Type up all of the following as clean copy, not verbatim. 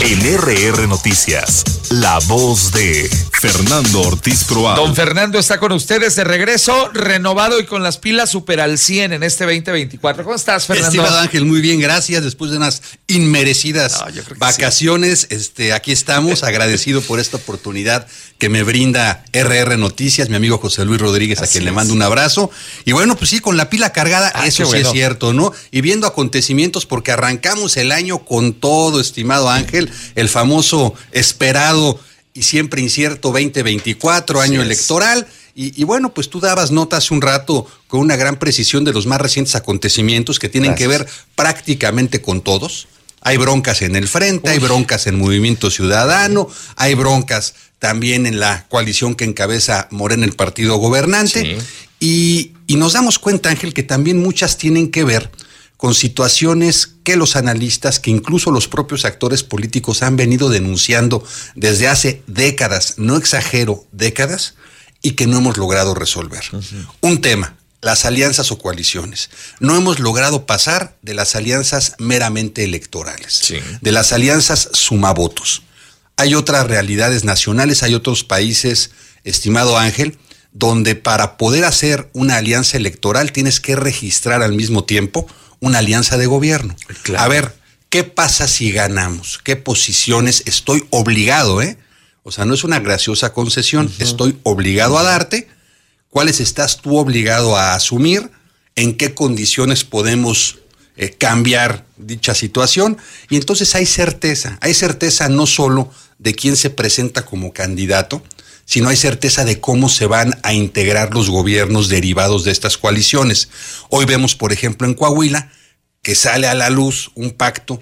En RR Noticias, la voz de Fernando Ortiz Proal. Don Fernando está con ustedes de regreso, renovado y con las pilas super al 100 en este 2024. ¿Cómo estás, Fernando? Estimado Ángel, muy bien, gracias. Después de unas inmerecidas vacaciones, sí. Aquí estamos, agradecido por esta oportunidad que me brinda RR Noticias, mi amigo José Luis Rodríguez, a quien le mando un abrazo. Y bueno, pues sí, con la pila cargada, eso sí es cierto, ¿no? Y viendo acontecimientos, porque arrancamos el año con todo, estimado Ángel, el famoso esperado y siempre incierto 2024, año electoral. Y bueno, pues tú dabas nota hace un rato con una gran precisión de los más recientes acontecimientos que tienen que ver prácticamente con todos. Hay broncas en el Frente, hay broncas en Movimiento Ciudadano, hay broncas también en la coalición que encabeza Morena, el partido gobernante. Sí. Y nos damos cuenta, Ángel, que también muchas tienen que ver con situaciones que los analistas, que incluso los propios actores políticos han venido denunciando desde hace décadas, no exagero, décadas, y que no hemos logrado resolver. Un tema, las alianzas o coaliciones. No hemos logrado pasar de las alianzas meramente electorales, de las alianzas sumavotos. Hay otras realidades nacionales, hay otros países, estimado Ángel, donde para poder hacer una alianza electoral tienes que registrar al mismo tiempo una alianza de gobierno. Claro. A ver, ¿qué pasa si ganamos? ¿Qué posiciones estoy obligado, O sea, no es una graciosa concesión, estoy obligado a darte. ¿Cuáles estás tú obligado a asumir? ¿En qué condiciones podemos cambiar dicha situación? Y entonces hay certeza no solo de quién se presenta como candidato, sino hay certeza de cómo se van a integrar los gobiernos derivados de estas coaliciones. Hoy vemos, por ejemplo, en Coahuila, que sale a la luz un pacto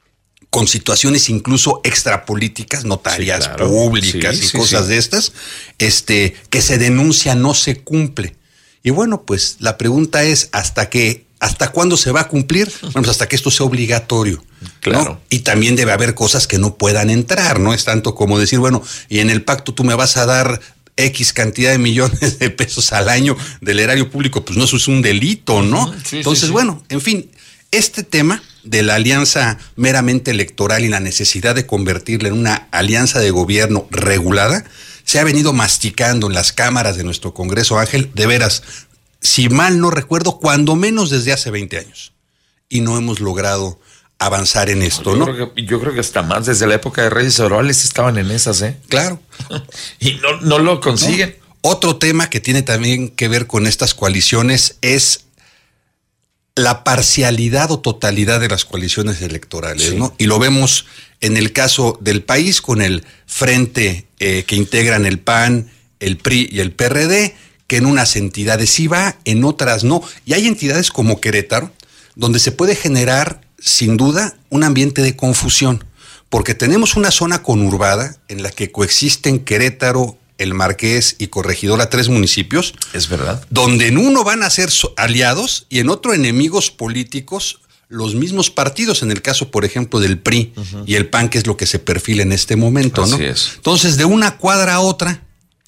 con situaciones incluso extrapolíticas, notarias públicas y cosas de estas, que se denuncia no se cumple. Y bueno, pues la pregunta es, ¿hasta cuándo se va a cumplir? Bueno, pues hasta que esto sea obligatorio. Claro. ¿No? Y también debe haber cosas que no puedan entrar, no es tanto como decir, bueno, y en el pacto tú me vas a dar X cantidad de millones de pesos al año del erario público, pues no, eso es un delito, ¿no? Entonces, bueno, en fin, este tema de la alianza meramente electoral y la necesidad de convertirla en una alianza de gobierno regulada, se ha venido masticando en las cámaras de nuestro Congreso, Ángel, de veras, si mal no recuerdo, cuando menos desde hace 20 años. Y no hemos logrado avanzar en esto, ¿no? Yo creo que hasta más, desde la época de Reyes Orales estaban en esas, Claro. Y no lo consiguen. ¿No? Otro tema que tiene también que ver con estas coaliciones es la parcialidad o totalidad de las coaliciones electorales, ¿no? Y lo vemos en el caso del país con el frente que integran el PAN, el PRI y el PRD, que en unas entidades sí va, en otras no. Y hay entidades como Querétaro, donde se puede generar, sin duda, un ambiente de confusión, porque tenemos una zona conurbada en la que coexisten Querétaro, El Marqués y Corregidora, 3 municipios. Es verdad. Donde en uno van a ser aliados y en otro enemigos políticos, los mismos partidos, en el caso, por ejemplo, del PRI y el PAN, que es lo que se perfila en este momento, ¿no? Así es. Entonces, de una cuadra a otra,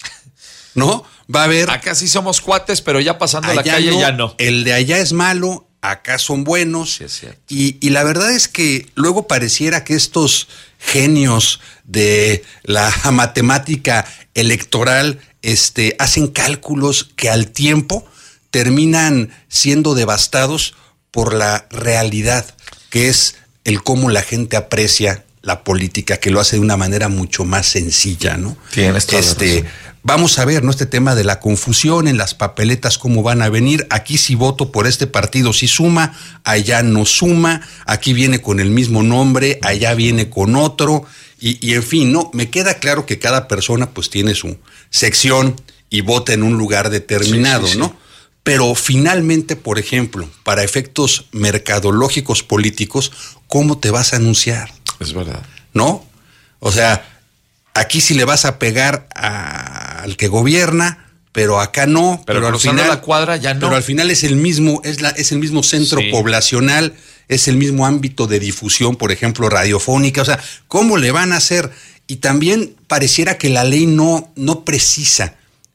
¿no? Va a haber... Acá sí somos cuates, pero ya pasando la calle ya no. El de allá es malo, acá son buenos. Sí, es cierto. Y la verdad es que luego pareciera que estos genios de la matemática electoral hacen cálculos que al tiempo terminan siendo devastados por la realidad, que es el cómo la gente aprecia la política, que lo hace de una manera mucho más sencilla, ¿no? Tienes toda la razón. Vamos a ver, ¿no? Este tema de la confusión en las papeletas, cómo van a venir. Aquí si voto por este partido sí suma, allá no suma, aquí viene con el mismo nombre, allá viene con otro, y en fin, ¿no? Me queda claro que cada persona pues tiene su sección y vota en un lugar determinado, ¿no? Pero finalmente, por ejemplo, para efectos mercadológicos políticos, ¿cómo te vas a anunciar? Es verdad. ¿No? O sea, aquí sí le vas a pegar al que gobierna, pero acá no. Pero al final la cuadra ya no. Pero al final es el mismo, es el mismo centro poblacional, es el mismo ámbito de difusión, por ejemplo, radiofónica. O sea, ¿cómo le van a hacer? Y también pareciera que la ley no precisa,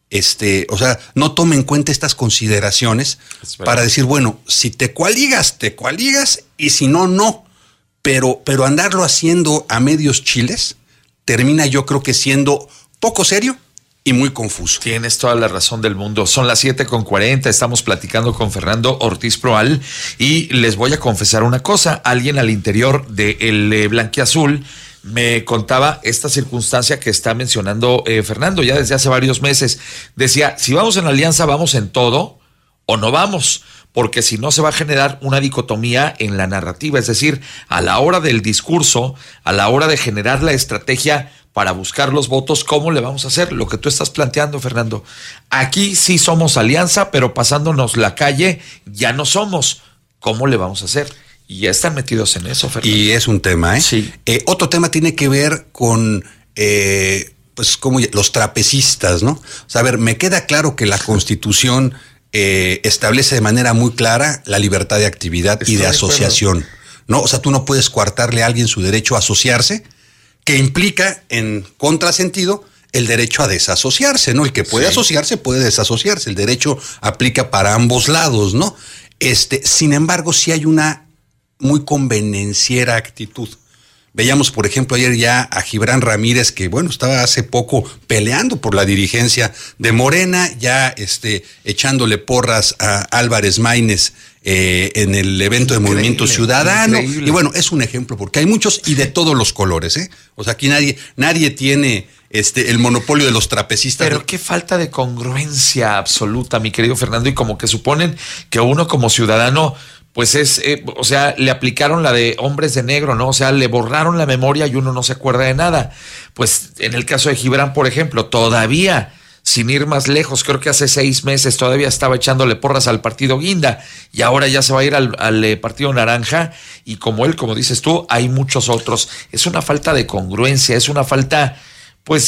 o sea, no toma en cuenta estas consideraciones para decir, bueno, si te coaligas, y si no, no. pero andarlo haciendo a medios chiles termina, yo creo que siendo poco serio y muy confuso. Tienes toda la razón del mundo. Son las 7:40, estamos platicando con Fernando Ortiz Proal y les voy a confesar una cosa. Alguien al interior del Blanquiazul me contaba esta circunstancia que está mencionando Fernando ya desde hace varios meses. Decía, si vamos en alianza, vamos en todo o no vamos, porque si no se va a generar una dicotomía en la narrativa, es decir, a la hora del discurso, a la hora de generar la estrategia para buscar los votos, ¿cómo le vamos a hacer? Lo que tú estás planteando, Fernando. Aquí sí somos alianza, pero pasándonos la calle ya no somos. ¿Cómo le vamos a hacer? Y ya están metidos en eso, Fernando. Y es un tema, ¿eh? Sí. Otro tema tiene que ver con pues como los trapecistas, ¿no? O sea, a ver, me queda claro que la Constitución establece de manera muy clara la libertad de actividad y de asociación, ¿no? O sea, tú no puedes coartarle a alguien su derecho a asociarse, que implica en contrasentido el derecho a desasociarse, ¿no? El que puede asociarse puede desasociarse, el derecho aplica para ambos lados, ¿no? Sin embargo, sí hay una muy convenenciera actitud. Veíamos, por ejemplo, ayer ya a Gibran Ramírez, que bueno, estaba hace poco peleando por la dirigencia de Morena, ya echándole porras a Álvarez Maínez en el evento de Movimiento Ciudadano. Increíble. Y bueno, es un ejemplo, porque hay muchos y de todos los colores, ¿eh? O sea, aquí nadie tiene el monopolio de los trapecistas. Pero qué falta de congruencia absoluta, mi querido Fernando, y como que suponen que uno como ciudadano pues o sea, le aplicaron la de hombres de negro, ¿no? O sea, le borraron la memoria y uno no se acuerda de nada. Pues en el caso de Gibran, por ejemplo, todavía, sin ir más lejos, creo que hace 6 meses todavía estaba echándole porras al partido Guinda y ahora ya se va a ir al partido Naranja y como él, como dices tú, hay muchos otros. Es una falta de congruencia, es una falta, pues,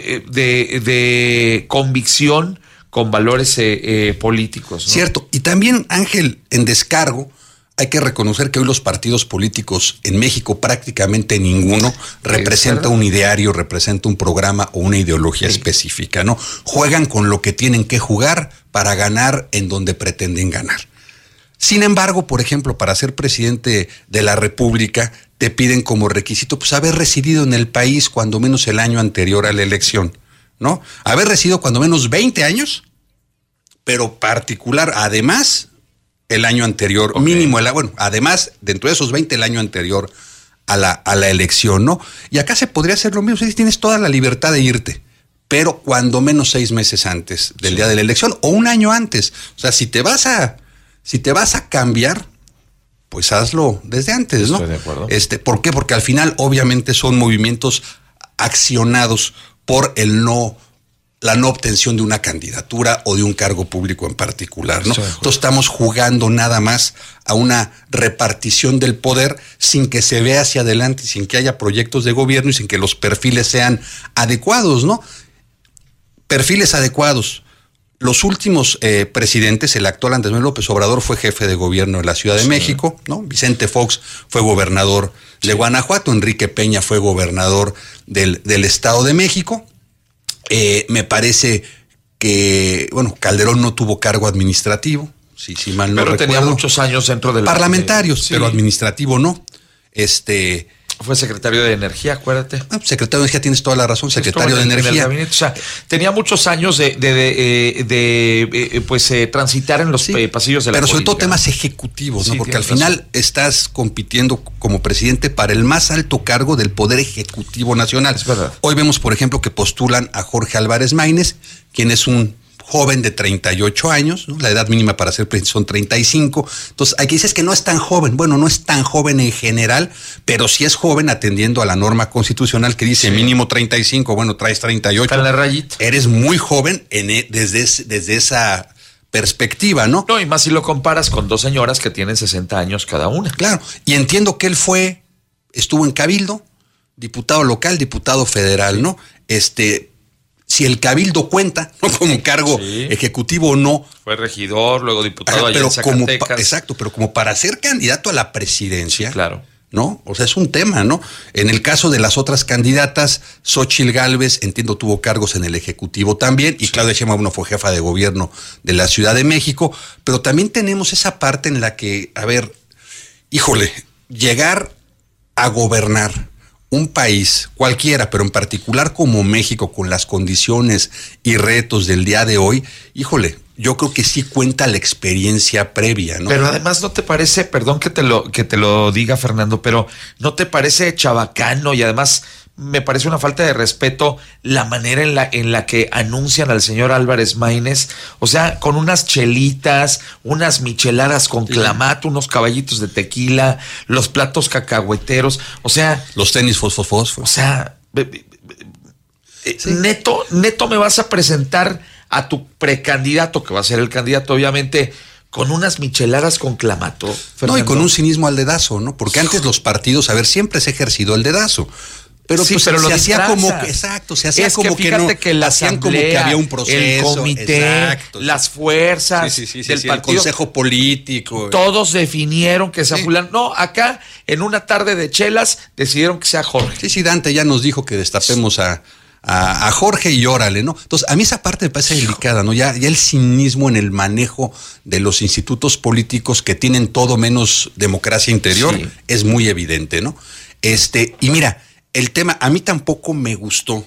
de convicción con valores políticos, ¿no? Cierto. Y también, Ángel, en descargo, hay que reconocer que hoy los partidos políticos en México, prácticamente ninguno representa un ideario, representa un programa o una ideología específica, ¿no? Juegan con lo que tienen que jugar para ganar en donde pretenden ganar. Sin embargo, por ejemplo, para ser presidente de la República, te piden como requisito, pues, haber residido en el país cuando menos el año anterior a la elección, ¿no? Haber residido cuando menos 20 años, pero particular, además, el año anterior, mínimo, además, dentro de esos 20, el año anterior a la elección, ¿no? Y acá se podría hacer lo mismo, tienes toda la libertad de irte, pero cuando menos 6 meses antes del día de la elección, o un año antes. O sea, si te vas a cambiar, pues hazlo desde antes, ¿no? Estoy de acuerdo. ¿Por qué? Porque al final, obviamente, son movimientos accionados por la no obtención de una candidatura o de un cargo público en particular, ¿no? Entonces estamos jugando nada más a una repartición del poder sin que se vea hacia adelante, sin que haya proyectos de gobierno y sin que los perfiles sean adecuados, ¿no? Perfiles adecuados. Los últimos presidentes, el actual Andrés Manuel López Obrador fue jefe de gobierno de la Ciudad de México, ¿no? Vicente Fox fue gobernador de Guanajuato, Enrique Peña fue gobernador del Estado de México. Me parece que, Calderón no tuvo cargo administrativo, si mal no recuerdo. Pero tenía muchos años dentro del parlamentarios, pero administrativo no. Fue secretario de Energía, acuérdate. Secretario de Energía, tienes toda la razón, secretario de Energía. En el gabinete, o sea, tenía muchos años de transitar en los pasillos de la política. Pero sobre todo temas ejecutivos, ¿no? Porque al final estás compitiendo como presidente para el más alto cargo del Poder Ejecutivo Nacional. Es verdad. Hoy vemos, por ejemplo, que postulan a Jorge Álvarez Maínez, quien es un joven de 38 años, ¿no? La edad mínima para ser presidente son 35. Entonces, aquí dices que no es tan joven. Bueno, no es tan joven en general, pero sí es joven atendiendo a la norma constitucional que dice mínimo 35. Bueno, traes 38. Está en la rayita. Eres muy joven desde esa perspectiva, ¿no? No, y más si lo comparas con 2 señoras que tienen 60 años cada una. Claro, y entiendo que él estuvo en Cabildo, diputado local, diputado federal, ¿no? Si el cabildo cuenta, ¿no? Como cargo ejecutivo o no. Fue regidor, luego diputado allá en Zacatecas. Exacto, pero como para ser candidato a la presidencia. Sí, claro. ¿No? O sea, es un tema, ¿no? En el caso de las otras candidatas, Xóchitl Gálvez, entiendo, tuvo cargos en el Ejecutivo también, y Claudia Sheinbaum fue jefa de gobierno de la Ciudad de México, pero también tenemos esa parte en la que, a ver, híjole, llegar a gobernar un país cualquiera, pero en particular como México, con las condiciones y retos del día de hoy, híjole, yo creo que sí cuenta la experiencia previa, ¿no? Pero además, ¿no te parece, perdón que te lo diga, Fernando, pero no te parece chabacano y además me parece una falta de respeto la manera en la que anuncian al señor Álvarez Maínez? O sea, con unas chelitas, unas micheladas con clamato, unos caballitos de tequila, los platos cacahueteros, o sea... Los tenis fosfos. O sea, sí. Neto me vas a presentar a tu precandidato, que va a ser el candidato, obviamente, con unas micheladas con clamato, Fernando. No, y con un cinismo al dedazo, ¿no? Porque antes los partidos, siempre se ha ejercido el dedazo. Pero sí, pues pero se hacía como que, se hacía como que no, que la hacían asamblea, como que había un proceso, el comité, las fuerzas del partido, el consejo político. Todos definieron que sea fulano. No, acá en una tarde de chelas decidieron que sea Jorge. Sí, Dante ya nos dijo que destapemos a Jorge y órale, ¿no? Entonces, a mí esa parte me parece delicada, ¿no? Ya el cinismo en el manejo de los institutos políticos que tienen todo menos democracia interior es muy evidente, ¿no? Y mira, el tema, a mí tampoco me gustó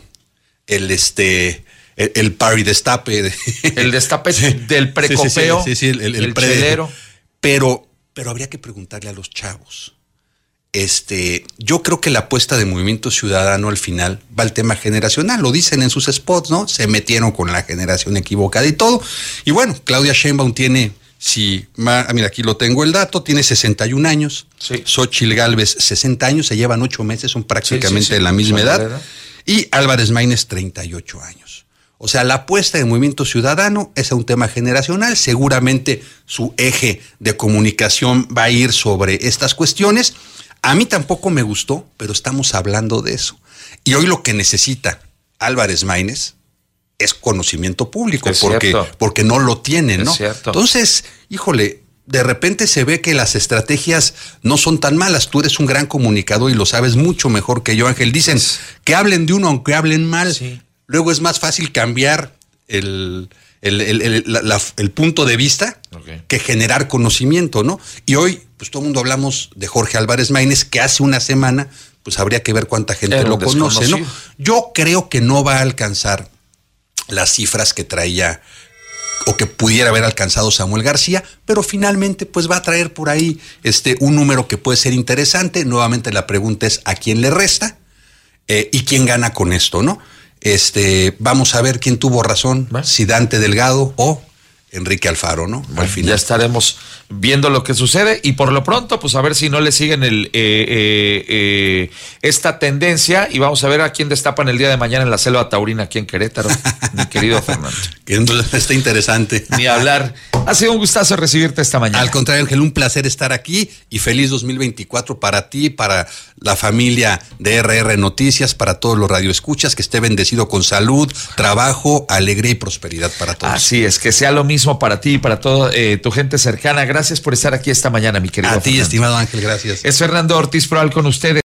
el party destape. El destape del precopeo. Sí, el chelero. Pero habría que preguntarle a los chavos. Yo creo que la apuesta de Movimiento Ciudadano al final va al tema generacional, lo dicen en sus spots, ¿no? Se metieron con la generación equivocada y todo. Y bueno, Claudia Sheinbaum tiene, mira, aquí lo tengo el dato, tiene 61 años. Sí. Xóchitl Gálvez, 60 años, se llevan 8 meses, son prácticamente de la misma edad. Y Álvarez Maínez, 38 años. O sea, la apuesta de Movimiento Ciudadano es a un tema generacional. Seguramente su eje de comunicación va a ir sobre estas cuestiones. A mí tampoco me gustó, pero estamos hablando de eso. Y hoy lo que necesita Álvarez Maínez es conocimiento público, porque no lo tienen, ¿no? Entonces, híjole, de repente se ve que las estrategias no son tan malas. Tú eres un gran comunicador y lo sabes mucho mejor que yo, Ángel. Dicen que hablen de uno aunque hablen mal. Sí. Luego es más fácil cambiar el punto de vista que generar conocimiento, ¿no? Y hoy, pues todo el mundo hablamos de Jorge Álvarez Maínez, que hace una semana, pues habría que ver cuánta gente lo conoce, ¿no? Yo creo que no va a alcanzar las cifras que traía o que pudiera haber alcanzado Samuel García, pero finalmente pues va a traer por ahí un número que puede ser interesante. Nuevamente la pregunta es ¿a quién le resta? ¿Y quién gana con esto, no? Vamos a ver quién tuvo razón, si Dante Delgado o Enrique Alfaro, ¿no? Al final. Ya estaremos viendo lo que sucede y por lo pronto, pues a ver si no le siguen esta tendencia y vamos a ver a quién destapan el día de mañana en la Selva Taurina aquí en Querétaro, mi querido Fernando. Que está interesante. Ni hablar. Ha sido un gustazo recibirte esta mañana. Al contrario, Ángel, un placer estar aquí y feliz 2024 para ti, para la familia de RR Noticias, para todos los radioescuchas, que esté bendecido con salud, trabajo, alegría y prosperidad para todos. Así es, que sea lo mismo para ti y para toda tu gente cercana. Gracias por estar aquí esta mañana, mi querido Fernando. A ti, estimado Ángel, gracias. Es Fernando Ortiz Proal con ustedes.